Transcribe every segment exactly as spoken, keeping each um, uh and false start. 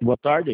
Boa tarde.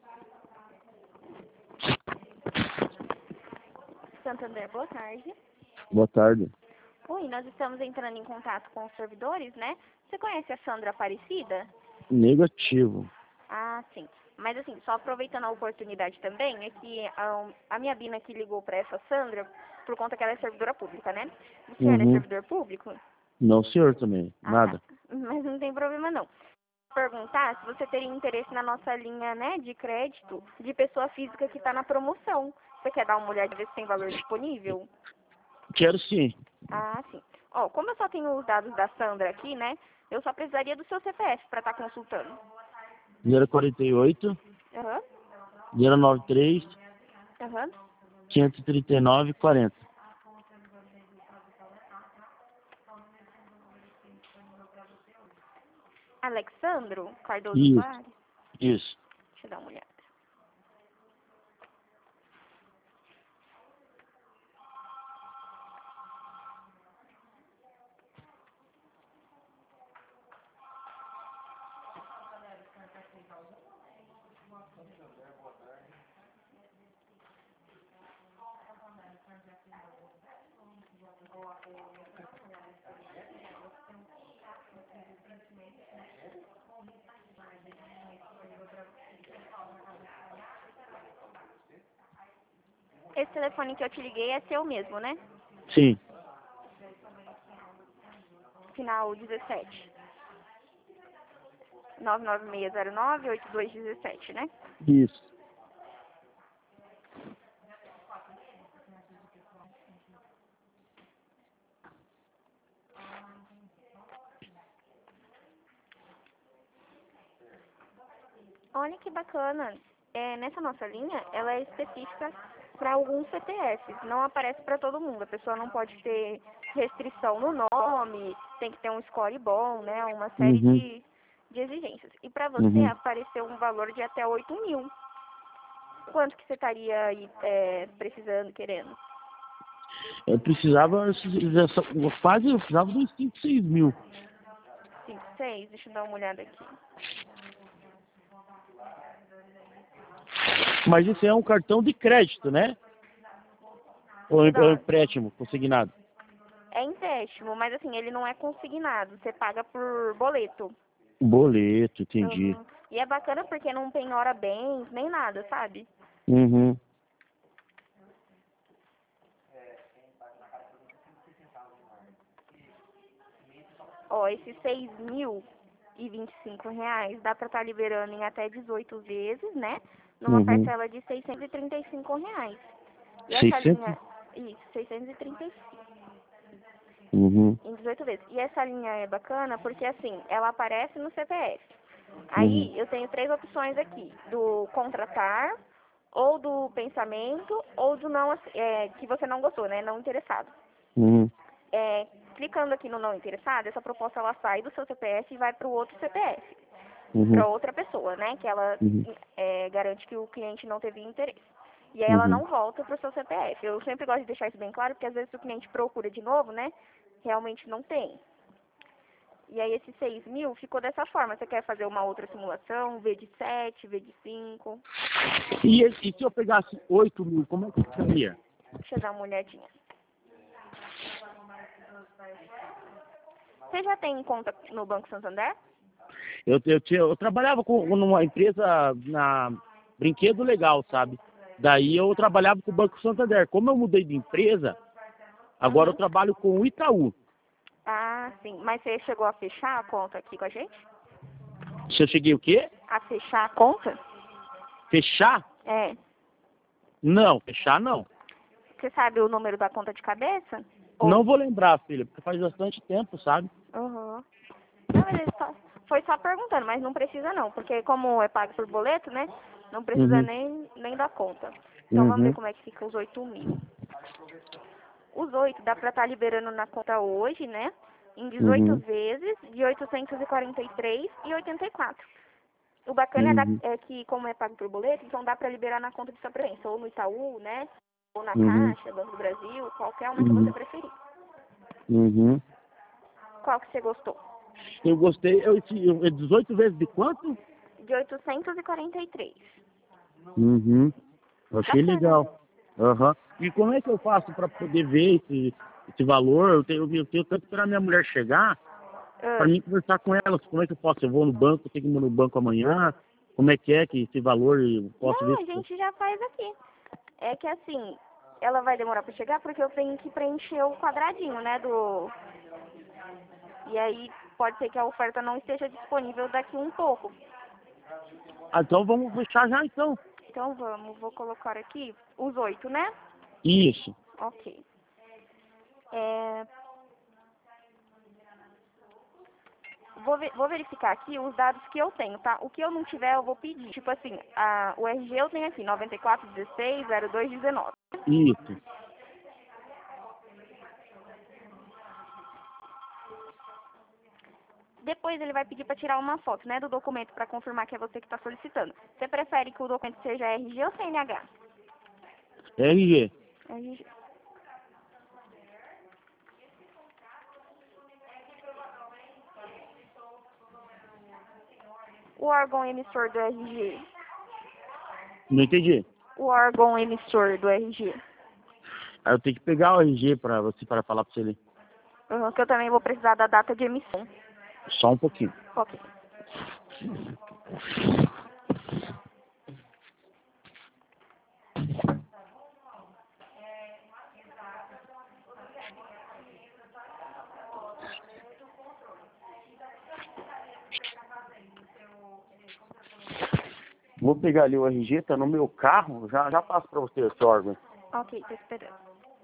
Santander, boa tarde. Boa tarde. Oi, nós estamos entrando em contato com os servidores, né? Você conhece a Sandra Aparecida? Negativo. Ah, sim. Mas assim, só aproveitando a oportunidade também, é que a, a minha Bina aqui ligou para essa Sandra por conta que ela é servidora pública, né? O senhor é Uhum. servidor público? Não, senhor, também. Ah, Nada. tá. Mas não tem problema não. Perguntar se você teria interesse na nossa linha, né, de crédito de pessoa física que está na promoção. Você quer dar uma olhada e ver se tem valor disponível? Quero sim. Ah, sim. Ó, como eu só tenho os dados da Sandra aqui, né, eu só precisaria do seu C P F para estar consultando. zero quarenta e oito, Aham, zero noventa e três, aham. quinhentos e trinta e nove, quarenta. Alexandro Cardoso Isso, Soares? isso. Deixa eu dar uma olhada. Esse telefone que eu te liguei é seu mesmo, né? Sim, Final dezessete. nove nove seis zero nove oito dois um sete, né? isso. Olha que bacana. É, nessa nossa linha, ela é específica para alguns C P Fs. Não aparece para todo mundo. A pessoa não pode ter restrição no nome, tem que ter um score bom, né? Uma série Uhum, de, de exigências. E para você uhum. apareceu um valor de até oito mil. Quanto que você estaria aí é, precisando, querendo? Eu precisava, dessa- quase, eu precisava de uns cinco, seis mil. cinco, seis? Deixa eu dar uma olhada aqui. Mas isso é um cartão de crédito, né? Ou é Deixa eu ou é dar. empréstimo consignado? É empréstimo, mas assim, ele não é consignado. Você paga por boleto. Boleto, entendi. Uhum. E é bacana porque não penhora bens, nem nada, sabe? Uhum. Ó, esses seis mil e vinte e cinco reais dá pra estar liberando em até dezoito vezes, né? Numa Uhum. parcela de seiscentos e trinta e cinco reais. E essa seiscentos? linha, isso, seiscentos e trinta e cinco Uhum. em dezoito vezes. E essa linha é bacana porque, assim, ela aparece no C P F. Uhum. Aí eu tenho três opções aqui, do contratar, ou do pensamento, ou do não, é, que você não gostou, né? Não interessado. Uhum. É, clicando aqui no não interessado, essa proposta ela sai do seu C P F e vai para o outro C P F, Uhum. para outra pessoa, né? Que ela Uhum. é, garante que o cliente não teve interesse. E aí ela Uhum. não volta para o seu C P F. Eu sempre gosto de deixar isso bem claro, porque às vezes o cliente procura de novo, né? Realmente não tem. E aí esses seis mil ficou dessa forma. Você quer fazer uma outra simulação, V de sete, V de cinco? E, e se eu pegasse oito mil, como é que ficaria? Deixa eu dar uma olhadinha. Você já tem conta no Banco Santander? Eu, eu, tinha- eu trabalhava com numa empresa na Brinquedo Legal, sabe? Daí eu trabalhava com o Banco Santander. Como eu mudei de empresa, agora eu Uhum. trabalho com o Itaú. Ah, sim. Mas você chegou a fechar a conta aqui com a gente? Se eu cheguei o quê? A fechar a conta? Fechar? É. Não, fechar não. Você sabe o número da conta de cabeça? Não Ou... vou lembrar, filha, porque faz bastante tempo, sabe? Uhum. Não, mas ele só... foi só perguntando, mas não precisa não, porque como é pago por boleto, né? Não precisa Uhum. nem, nem da conta. Então vamos ver Uhum. como é que fica os oito mil. Os oito dá pra estar liberando na conta hoje, né? Em dezoito Uhum. vezes de oitocentos e quarenta e três reais e oitenta e quatro. O bacana é, da- Uhum. é que, como é pago por boleto, então dá pra liberar na conta de sua preferência, ou no Itaú, né? Ou na Uhum. Caixa, Banco do Brasil, qualquer uma que você Uhum. preferir. Uhum. Qual que você gostou? Eu gostei, eu, eu, é dezoito vezes de quanto? de oitocentos e quarenta e três. Uhum. Eu achei Bacana. legal. Aham. E como é que eu faço para poder ver esse, esse valor? Eu tenho, eu tenho tanto que esperar minha mulher chegar para Ah, mim conversar com ela. Como é que eu posso? Eu vou no banco, tenho que ir no banco amanhã? Como é que é que esse valor eu posso não, ver? a Se... gente já faz aqui. É que assim, ela vai demorar pra chegar porque eu tenho que preencher o quadradinho, né, do... E aí pode ser que a oferta não esteja disponível daqui um pouco. Ah, então vamos fechar já então. Então vamos, vou colocar aqui os oito, né? Isso. Ok. É, vou, ve- vou verificar aqui os dados que eu tenho, tá? O que eu não tiver, eu vou pedir. Tipo assim, a, o R G eu tenho aqui, noventa e quatro, dezesseis, zero dois, dezenove. Isso. Depois ele vai pedir para tirar uma foto, né, do documento para confirmar que é você que está solicitando. Você prefere que o documento seja R G ou C N H? R G. R G. O órgão emissor do R G. Não entendi. O órgão emissor do R G. Aí eu tenho que pegar o R G para você para falar para você ler. Uhum, que eu também vou precisar da data de emissão. Só um pouquinho. Ok. Vou pegar ali o R G, tá no meu carro, já, já passo para você esse órgão. Ok, tô esperando.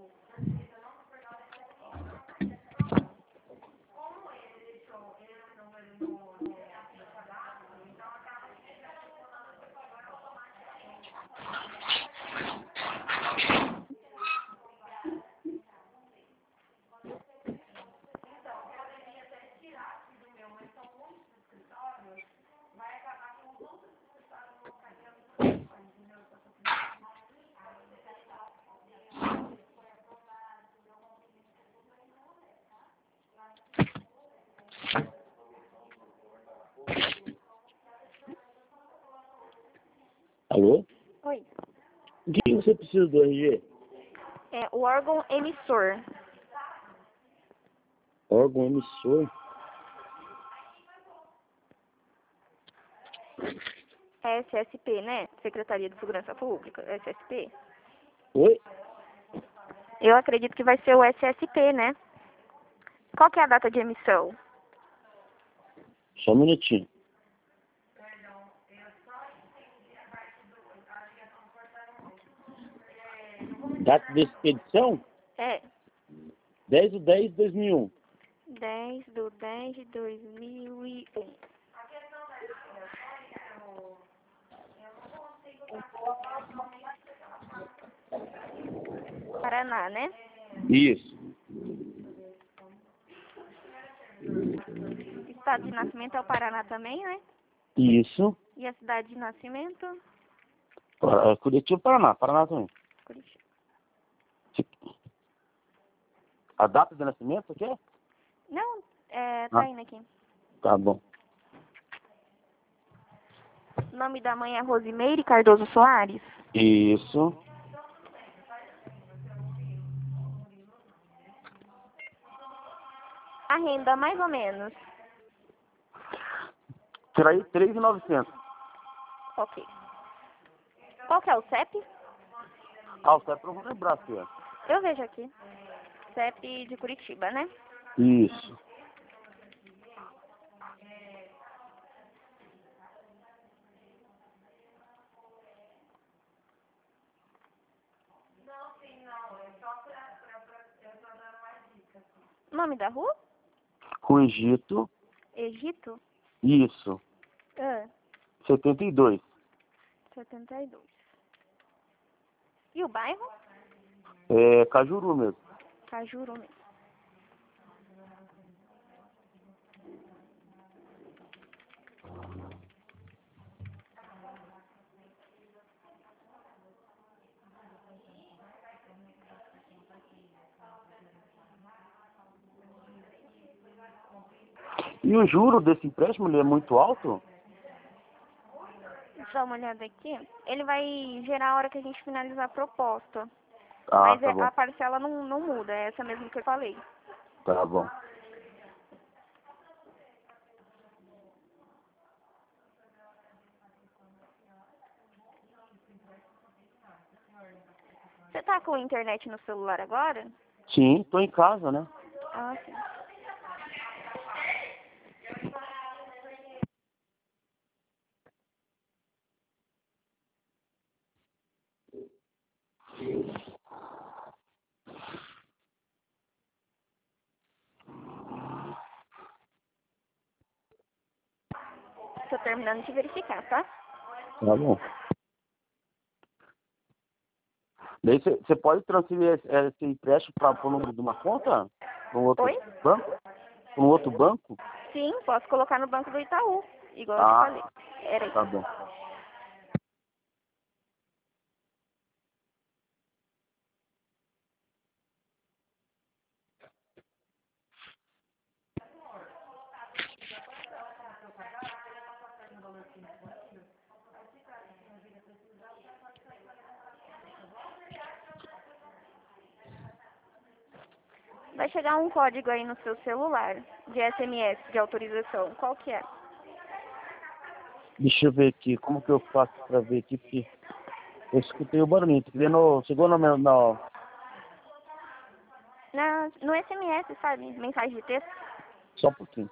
Alô? Oi. O que você precisa do R G? É o órgão emissor. Órgão emissor? É S S P, né? Secretaria de Segurança Pública. S S P. Oi? Eu acredito que vai ser o S S P, né? Qual que é a data de emissão? Só um minutinho. Data de expedição? É. dez de dez de dois mil e um. dez do dez de dois mil e um. Paraná, né? Isso. Estado de nascimento é o Paraná também, né? Isso. E a cidade de nascimento? Ah, Curitiba, Paraná. Paraná também. Curitiba. A data de nascimento, o quê? Não, é, tá Ah, indo aqui. tá bom. O nome da mãe é Rosimeire Cardoso Soares? Isso. A renda, mais ou menos. Tira aí três mil e novecentos. Ok. Qual que é o C E P? Ah, o certo eu vou lembrar aqui, ó. Eu vejo aqui. C E P de Curitiba, né? Isso. Nome da rua? Com Egito. Egito? Isso. Ah, setenta e dois. setenta e dois. E o bairro? É Cajuru mesmo. Cajuru mesmo. E o juro desse empréstimo ele é muito alto? Deixa eu dar uma olhada aqui. Ele vai gerar a hora que a gente finalizar a proposta. Ah, Mas tá é- bom. a parcela não, não muda, é essa mesmo que eu falei. Tá bom. Você tá com internet no celular agora? Sim, tô em casa, né? Ah, sim. Tô terminando de verificar, tá? Tá bom. Daí você pode transferir esse, esse empréstimo para o número de uma conta? Para um outro Oi? banco? Para um outro banco? Sim, posso colocar no banco do Itaú, igual eu te falei. Ah, Era aí. tá bom. Vai chegar um código aí no seu celular de S M S de autorização. Qual que é? Deixa eu ver aqui, como que eu faço para ver aqui, porque eu escutei o barulho. Tá vendo? Chegou no meu. No... Na, no S M S, sabe? Mensagem de texto. Só um pouquinho.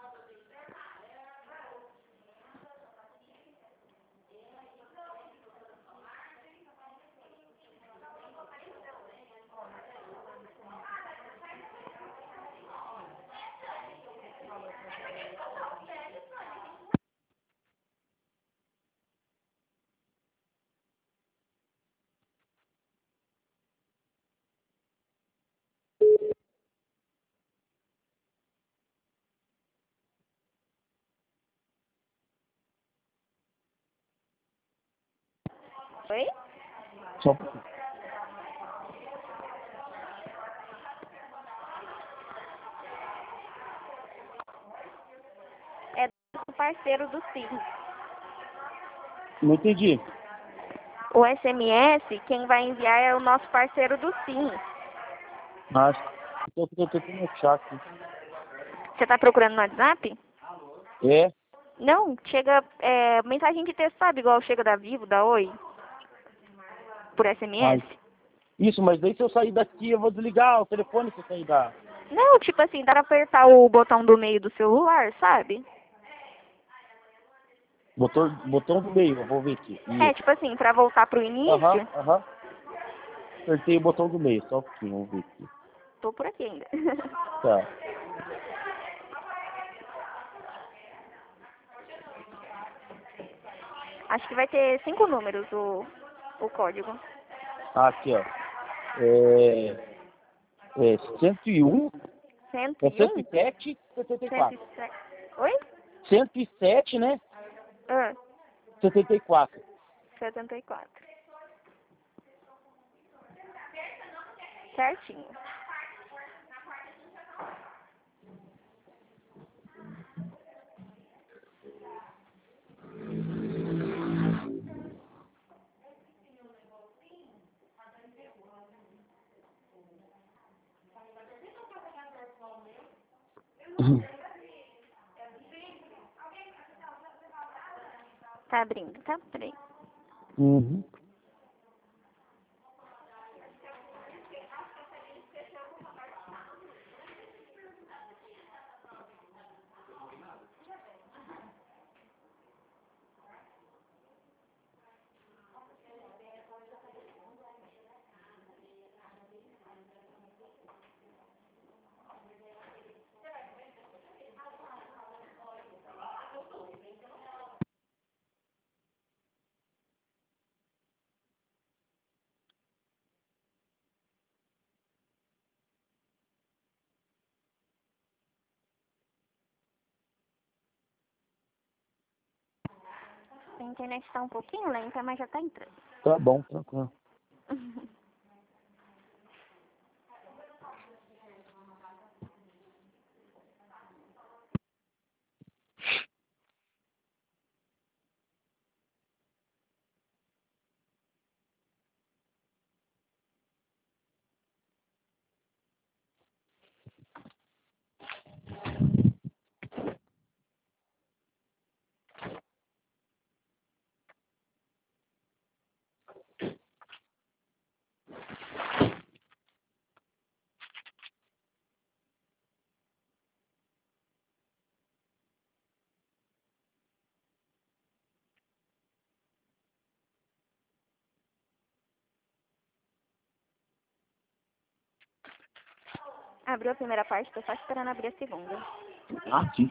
Oi? Só um pouquinho. É do parceiro do SIM. Não entendi. O S M S, quem vai enviar é o nosso parceiro do SIM. Mas eu tô tentando achar aqui. Você tá procurando no WhatsApp? É? Não, chega é, mensagem de texto, sabe? Igual chega da Vivo, da Oi, por Mas, S M S. isso, mas daí se eu sair daqui, eu vou desligar o telefone se eu sair da. Não, tipo assim, dá pra apertar o botão do meio do celular, sabe? Botão, botão do meio, eu vou ver aqui. É, Isso. tipo assim, pra voltar pro Aham, início, aham. Apertei o botão do meio, só um pouquinho, vamos ver aqui. tô por aqui ainda. Tá. Acho que vai ter cinco números o, o código. Aqui, ó. É, é cento e um, Cento é e um? cento e sete, setenta e Cento e quatro. sete. Oi? cento e sete, né? Ah, setenta e quatro. setenta e quatro. Certinho. Tá abrindo, tá? Peraí. Uhum. A internet tá um pouquinho lenta, mas já tá entrando. Tá bom, tranquilo. Abriu a primeira parte, tô só esperando abrir a segunda. Ah, sim.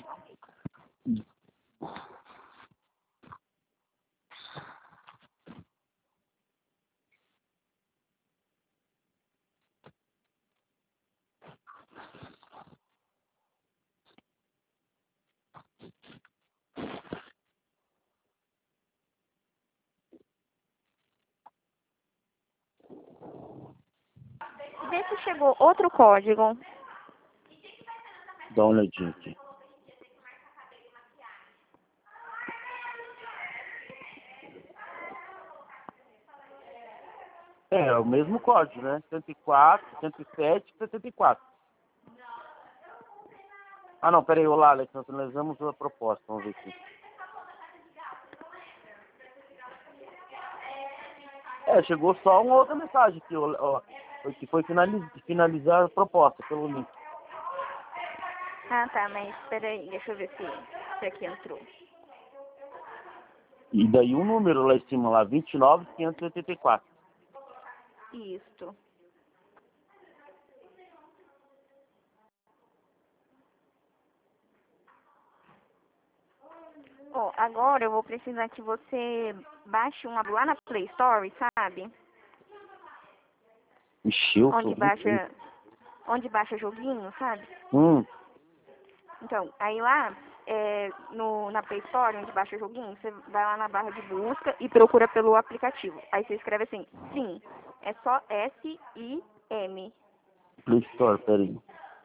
Vê se chegou outro código. Dá uma olhadinha aqui. É, é o mesmo código, né? cento e quatro, cento e sete, setenta e quatro. Ah, não, peraí, olá, Alex, nós analisamos a proposta, vamos ver aqui. É, chegou só uma outra mensagem aqui, ó, ó, que foi finalizar, finalizar a proposta pelo link. Ah, tá, mas peraí, deixa eu ver se, se aqui entrou. E daí um número lá em cima, lá, vinte e nove, quinhentos e oitenta e quatro. Isto. Ó, agora eu vou precisar que você baixe um app lá na Play Store, sabe? Ixi, eu Onde sou muito... baixa, onde baixa joguinho, sabe? Hum, Então, aí lá, é, no, na Play Store, onde baixa joguinho, você vai lá na barra de busca e procura pelo aplicativo. Aí você escreve assim, sim, é só S I M. Play Store, peraí.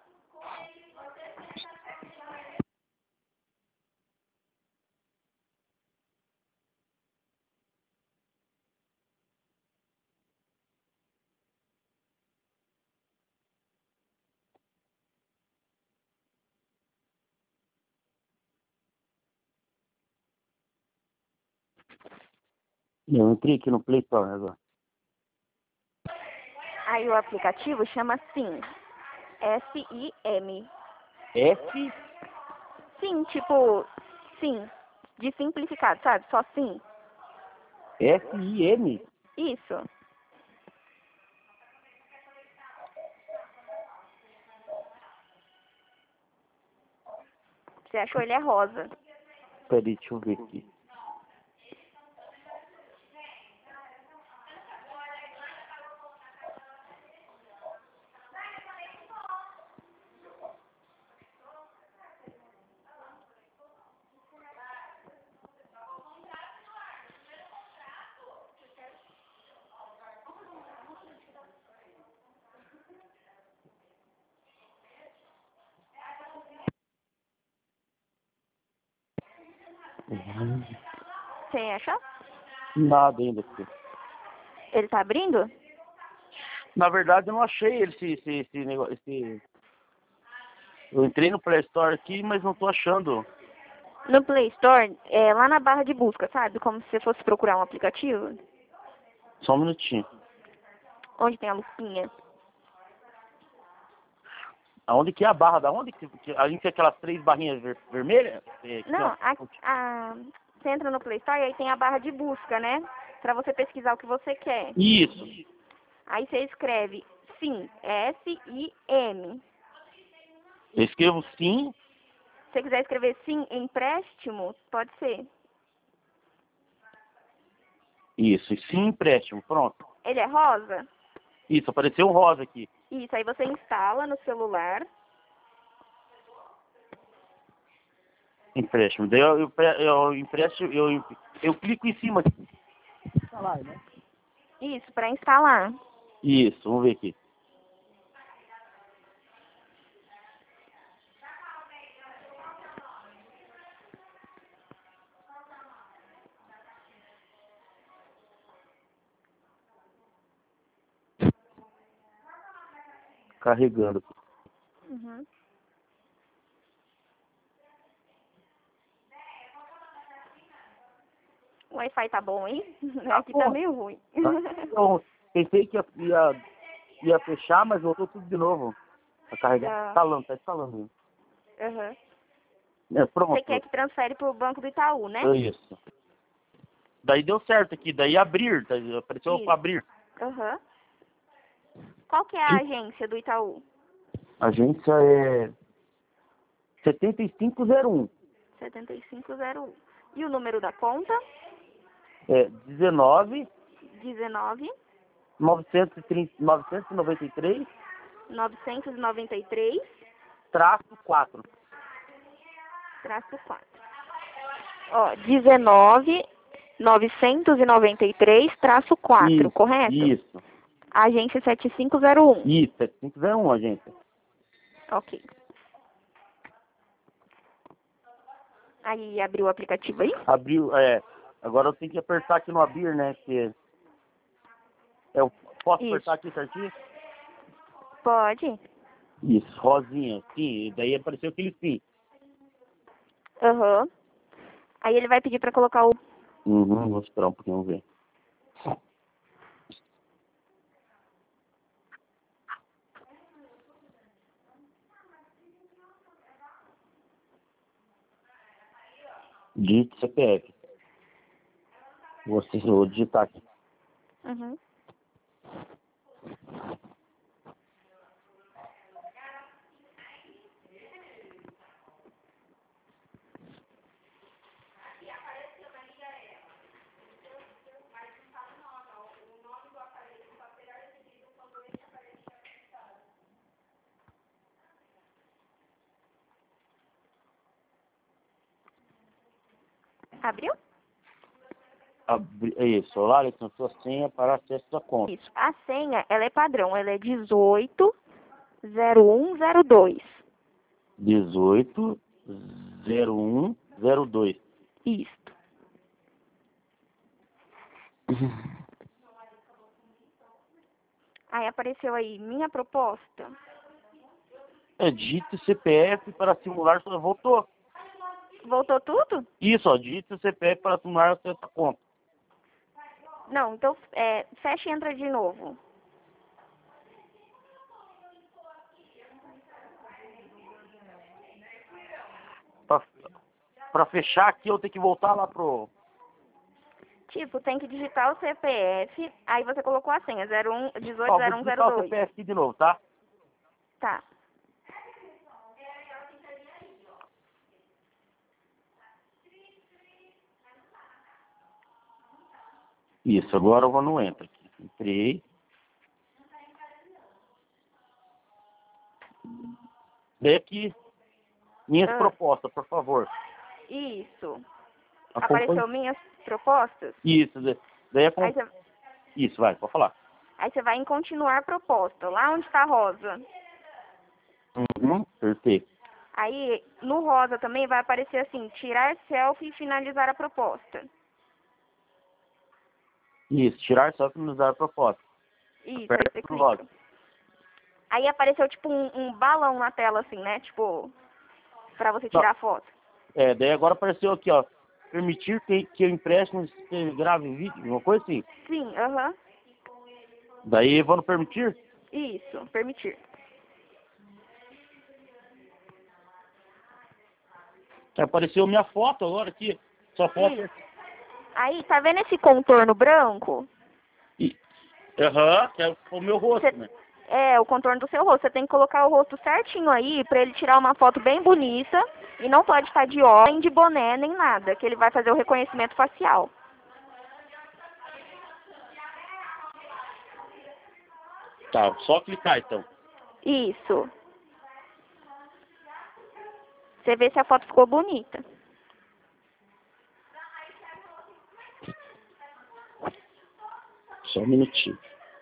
Eu entrei aqui no Play Store agora. Aí o aplicativo chama Sim, S I M. F, Sim, tipo, sim, de simplificado, sabe? Só sim. F I M. Isso. Você achou ele é rosa. Peraí, deixa eu ver aqui. Você achou? Nada ainda aqui. Ele tá abrindo? Na verdade, eu não achei esse, esse, esse negócio, esse... Eu entrei no Play Store aqui, mas não tô achando. No Play Store, é lá na barra de busca, sabe? Como se você fosse procurar um aplicativo. Só um minutinho. Onde tem a lupinha. Aonde que é a barra? Da onde que, que a gente tem aquelas três barrinhas ver, vermelhas? É, aqui, Não, ó. a, a, você entra no Play Store e aí tem a barra de busca, né? Pra você pesquisar o que você quer. Isso. Aí você escreve sim, S I M. Eu escrevo sim. Se você quiser escrever sim, empréstimo, pode ser. Isso, e sim empréstimo. Pronto. Ele é rosa? Isso, apareceu um rosa aqui. Isso, aí você instala no celular. Empréstimo. Daí eu, eu, eu empréstimo, eu, eu clico em cima aqui. Instalar, né? Isso, pra instalar. Isso, vamos ver aqui. Carregando. Uhum. O Wi-Fi tá bom, hein? Aqui tá meio ruim. Eu pensei que ia, ia, ia fechar, mas voltou tudo de novo. A carregar. Ah. Instalando, tá instalando. Uhum. É, pronto. Você quer que transfere pro Banco do Itaú, né? É isso. Daí deu certo aqui. Daí abrir. Tá, apareceu Isso. para abrir. Uhum. Qual que é a agência do Itaú? A agência é setenta e cinco zero um. setenta e cinco zero um. E o número da conta? É dezenove, dezenove, novecentos e trinta, novecentos e noventa e três, novecentos e noventa e três, traço quatro. traço quatro. Ó, dezenove, novecentos e noventa e três, traço quatro, Isso, correto? Isso, Agência sete cinco zero um. isso, setenta e cinco zero um, agência. Ok. Aí abriu o aplicativo aí? Abriu, é. Agora eu tenho que apertar aqui no abrir, né? Que eu posso Isso. apertar aqui certinho? Pode. Isso, rosinha, sim. E daí apareceu aquele sim. Aham. Aí ele vai pedir pra colocar o... Uhum, vou esperar um pouquinho, vamos ver. Digite C P F. Vou, vou digitar aqui. Uhum. Abriu? Abri, é isso, olá, Alexandre, sua senha para acesso à conta. Isso. A senha, ela é padrão. Ela é dezoito zero um zero dois. dezoito zero um zero dois. Isso. Aí apareceu aí, minha proposta. É, digite o C P F para simular sua... Voltou. Voltou tudo? Isso, ó, digite o C P F para simular acesso à conta. Não, então é, fecha e entra de novo. Para fechar aqui, eu tenho que voltar lá pro... Tipo, tem que digitar o C P F, aí você colocou a senha, zero um, dezoito Ó, vou zero um zero digitar o dois. C P F aqui de novo, tá? Tá. Isso, agora eu vou no Enter aqui. Entrei. Vem aqui, minhas Ah, propostas, por favor. isso. Acompanhe. Apareceu minhas propostas? Isso, daí é com... Aí você, Isso, vai, pode falar. aí você vai em continuar proposta, lá onde está rosa. Uhum, perfeito. Aí, no rosa também vai aparecer assim, tirar selfie e finalizar a proposta. Isso, tirar só para nos dar a proposta. Isso, aí Aperta você no rosa. clica. Aí apareceu tipo um, um balão na tela assim, né? Tipo, pra você Não, tirar foto. é, daí agora apareceu aqui, ó. Permitir que, que eu empréstimo grave vídeo, uma coisa assim. Sim, aham. Daí eu vou no permitir. Isso, permitir. Apareceu minha foto agora aqui. Sua foto. Isso. Aí, tá vendo esse contorno branco? E- Aham, que é o meu rosto, Cê, né? é, o contorno do seu rosto. Você tem que colocar o rosto certinho aí pra ele tirar uma foto bem bonita. E não pode estar de óculos, nem de boné, nem nada. Que ele vai fazer o reconhecimento facial. Tá, só clicar então. Isso. Você vê se a foto ficou bonita. Só um minutinho.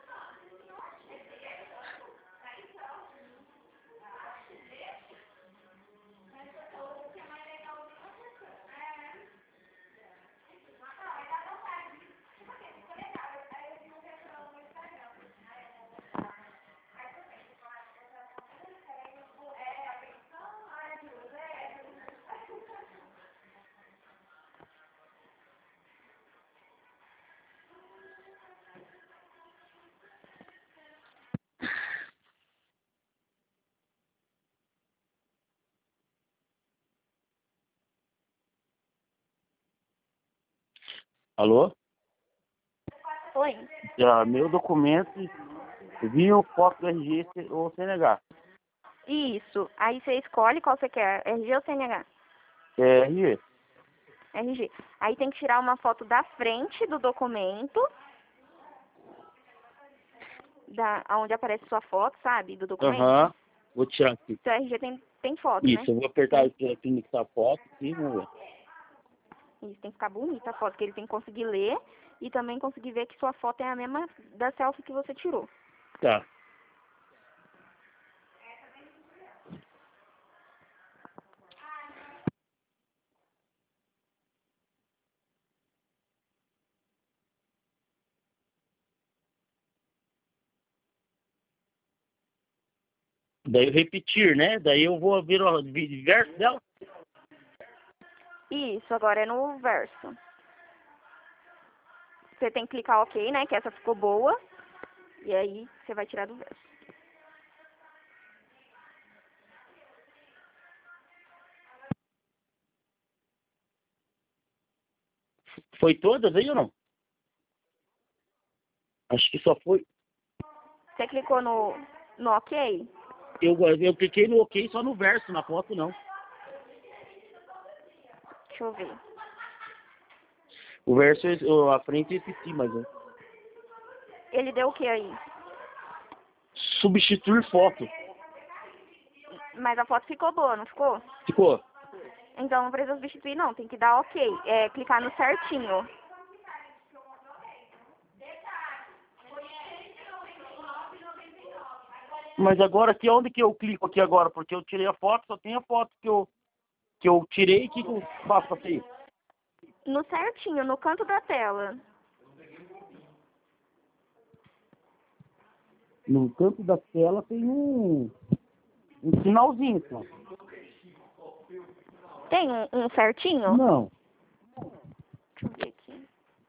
Alô? Oi. Já, meu documento, vinha foto do R G ou C N H. Isso. Aí você escolhe qual você quer, R G ou C N H? É R G. R G. Aí tem que tirar uma foto da frente do documento, da, onde aparece sua foto, sabe, do documento. Aham. Uhum. Vou tirar aqui. Seu R G tem, tem foto, Isso, né? eu vou apertar Tem. aqui no que tá a foto e vamos ver. Isso, tem que ficar bonita a foto, que ele tem que conseguir ler e também conseguir ver que sua foto é a mesma da selfie que você tirou. Tá. Daí eu repetir, né? Daí eu vou vir o verso dela. Isso, agora é no verso. Você tem que clicar OK, né? Que essa ficou boa. E aí você vai tirar do verso. Foi todas aí ou não? Acho que só foi. Você clicou no, no OK? Eu, eu cliquei no OK só no verso, na foto não. Deixa eu ver. O verso, eu- a frente eu esqueci, mas... é. Ele deu o que aí? Substituir foto. Mas a foto ficou boa, não ficou? Ficou? Então não precisa substituir não, tem que dar OK. É clicar no certinho. Mas agora aqui, onde que eu clico aqui agora? Porque eu tirei a foto, só tem a foto que eu, que eu tirei. O que, que eu faço pra sair? No certinho, no canto da tela. No canto da tela tem um, um sinalzinho só. Tem um, um certinho? Não. Deixa eu ver aqui.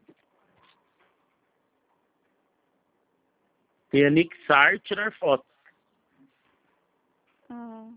Tem anexar e tirar foto. Hum.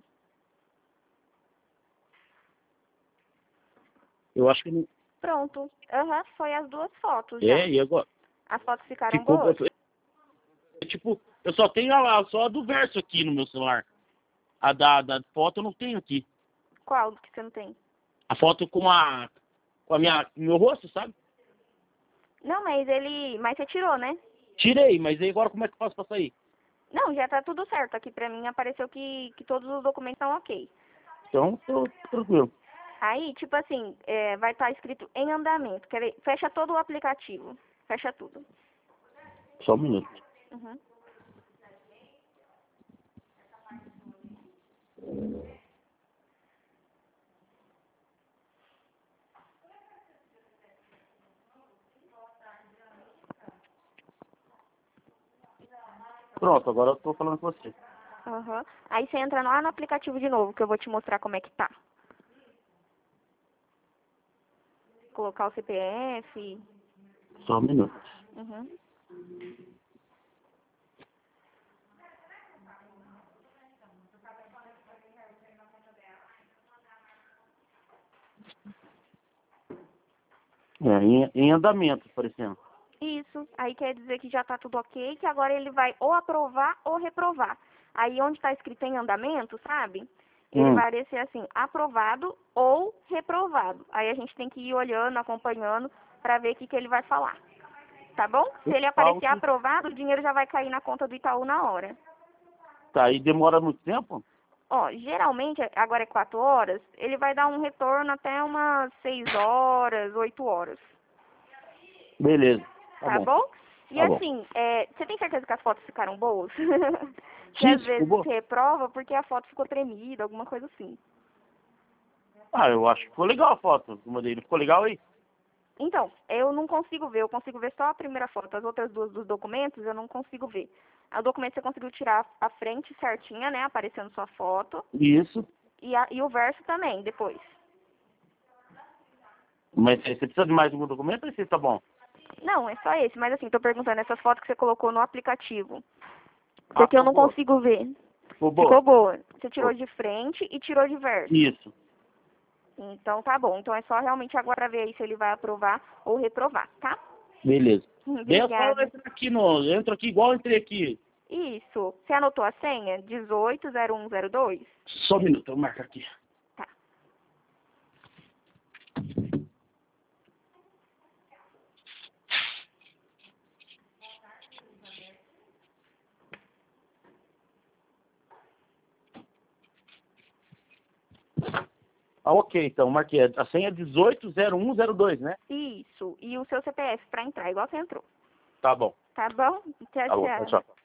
Eu acho que não... Pronto. Aham, uhum, foi as duas fotos já. É, e agora? As fotos ficaram Ficou... boas? Tipo, eu só tenho a, só a do verso aqui no meu celular. A da, da foto eu não tenho aqui. Qual que você não tem? A foto com a... Com a minha... meu rosto, sabe? Não, mas ele... Mas você tirou, né? Tirei, mas aí agora como é que eu faço pra sair? Não, já tá tudo certo. Aqui pra mim apareceu que, que todos os documentos estão ok. Então, tô tranquilo. Aí, tipo assim, é, vai estar escrito em andamento. Quer ver? Fecha todo o aplicativo. Fecha tudo. Só um minuto. Uhum. Pronto, agora eu tô falando com você. Uhum. Aí você entra lá no aplicativo de novo, que eu vou te mostrar como é que tá. Colocar o C P F. Só um minuto. Uhum. É, em, em andamento, por exemplo. Isso. Aí quer dizer que já tá tudo ok, que agora ele vai ou aprovar ou reprovar. Aí onde tá escrito em andamento, sabe? Ele Hum. vai aparecer assim, aprovado ou reprovado. Aí a gente tem que ir olhando, acompanhando, pra ver o que, que ele vai falar. Tá bom? Se ele aparecer Falso. aprovado, o dinheiro já vai cair na conta do Itaú na hora. Tá, e demora muito tempo? Ó, geralmente, agora é quatro horas, ele vai dar um retorno até umas seis horas, oito horas. Beleza. Tá, Tá bom. bom? E Tá bom. assim, é, você tem certeza que as fotos ficaram boas? Que Sim, às vezes ficou bom. reprova porque a foto ficou tremida, alguma coisa assim. Ah, eu acho que ficou legal a foto do modelo. Ficou legal aí? Então, eu não consigo ver, eu consigo ver só a primeira foto. As outras duas dos documentos eu não consigo ver. O documento você conseguiu tirar a frente certinha, né, aparecendo sua foto. Isso. E, a, e o verso também, depois. Mas você precisa de mais algum documento ou esse tá bom? Não, é só esse, mas assim, tô perguntando, essas fotos que você colocou no aplicativo. Ah, Porque eu ficou não boa. consigo ver. Ficou boa? Ficou boa. Você tirou Ficou. de frente e tirou de verso. Isso. Então tá bom. Então é só realmente agora ver aí se ele vai aprovar ou reprovar, tá? Beleza. Daí eu só Obrigada. entro aqui no... Eu entro aqui igual eu entrei aqui Isso. Você anotou a senha? dezoito zero um zero dois? Só um minuto, eu marco aqui. Tá. Ah, ok, então, marquei. A senha é dezoito zero um zero dois, né? Isso. E o seu C P F para entrar, igual você entrou. Tá bom. Tá bom? Tchau, Tá bom, tchau. tchau.